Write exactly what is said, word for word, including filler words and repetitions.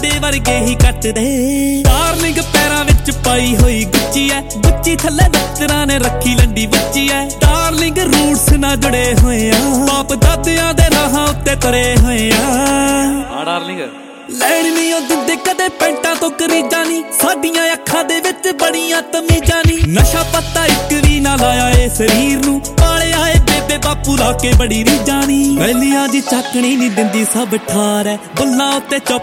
ਸਾਡੇ ਵਰਗੇ ਹੀ ਕੱਟਦੇ। ਡਾਰਲਿੰਗ ਪੈਰਾਂ ਵਿੱਚ ਪਾਈ ਹੋਈ ਗੁੱਚੀ ਐ, ਗੁੱਚੀ ਥੱਲੇ ਨੱਚਰਾਂ ਨੇ ਰੱਖੀ ਲੰਡੀ ਬੱਚੀ ਐ। ਡਾਰਲਿੰਗ ਰੂਟਸ ਨਾਲ ਜੁੜੇ ਹੋਏ ਆ, ਬਾਪ ਦਾਦਿਆਂ ਦੇ ਰਾਹਾਂ ਉੱਤੇ ਤੁਰੇ ਹੋਏ ਆ। ਹਾਂ ਡਾਰਲਿੰਗ ਲੈਣ ਨੀ ਉਹ ਦਿੰਦੇ ਕਦੇ ਪੈਂਟਾਂ ਤੋਂ ਕਰੀਜਾਂ ਨੀ, ਸਾਡੀਆਂ ਅੱਖਾਂ ਦੇ ਵਿੱਚ ਬੜੀਆਂ ਤਮੀਜ਼ਾਂ ਨੀ। ਨਸ਼ਾ ਪੱਤਾ ਇੱਕ ਵੀ ਨਾ ਲਾਇਆ ਏ ਸਰੀਰ ਨੂੰ, ਪਾਲਿਆ ਏ ਬੇਬੇ ਬਾਪੂ ਲਾ ਕੇ ਬੜੀ ਰੀਝਾਂ ਨੀ। ਵੈਲੀਆਂ ਦੀ ਚਾਕਣੀ ਨੀ ਦਿੰਦੀ ਸਭ ਠਾਰ ਐ, ਬੁੱਲਾਂ ਉੱਤੇ ਚੁੱਪ